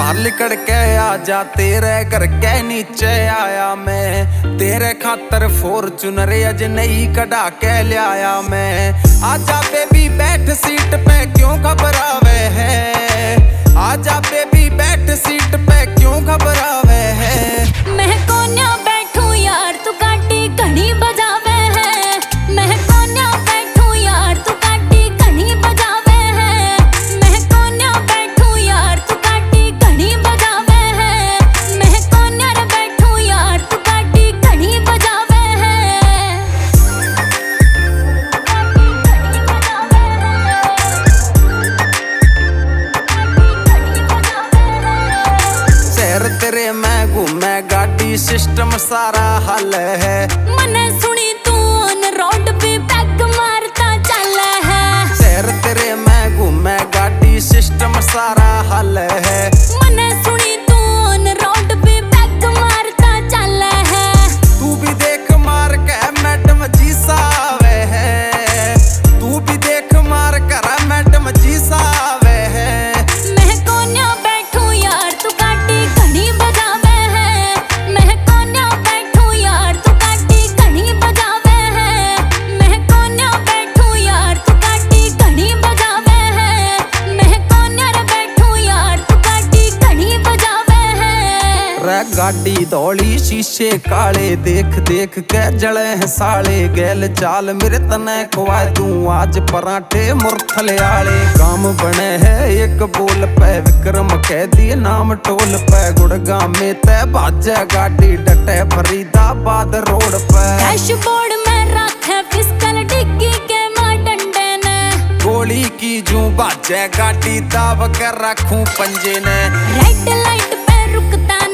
बाहर लिकड़ के आजा, तेरे घर के नीचे आया मैं। तेरे खातर फॉर्च्यूनर अज नई कढ़ा के लिया मैं। आजा बेबी बैठ सीट पे क्यों घबरावे है। आजा बेबी बैठ सीट पे क्यों घबरावे है। मैं कोन्या बैठू यार तू काटी घड़ी बजावे है। मैं कोन्या बैठू यार तू काटी घड़ी बजावे है। मैं कोन्या बैठू यार तू काटी घड़ी बजावे है। मैं कोन्या रे बैठू यार तू काटी घड़ी बजावे है। शहर तेरे मैं घूमे गाड़ी सिस्टम सारा हल है। मने सुनी तू ऑन रोड पे पैग मारता चल है। शहर तेरे मैं घूमे गाड़ी सिस्टम सारा हल है। मने सुनी तू ऑन रोड पे पैग मारता चल है। तू भी देख मार के मैडम जी सावे है। तू भी देख मार कर मैडम जी सावे है। मैं कोन्या बैठू यार तू काटी घड़ी बजावे है। मैं कोन्या बैठू यार तू काटी घड़ी बजावे है। मैं कोन्या बैठू यार तू काटी घड़ी बजावे है। मैं कोन्या रे बैठू यार तू काटी घड़ी बजावे है। रे गाड़ी धौली शीशे काले, देख देख के जले हैं साले। गैल चाल मेरे तने खुआ दूं आज पराठे मुरथले आले। काम बने है एक बोल पे, विक्रम कह दिए नाम टोल पे। गुड़गांव में ते बाजे गाड़ी डटे फरीदाबाद रोड पे। डैशबोर्ड में रखे फिसकल डिग्गी के मार डंडे ने। गोली की जू बाजे गाड़ी दाब कर रखूं पंजे ने। रेड लाइट पे रुकता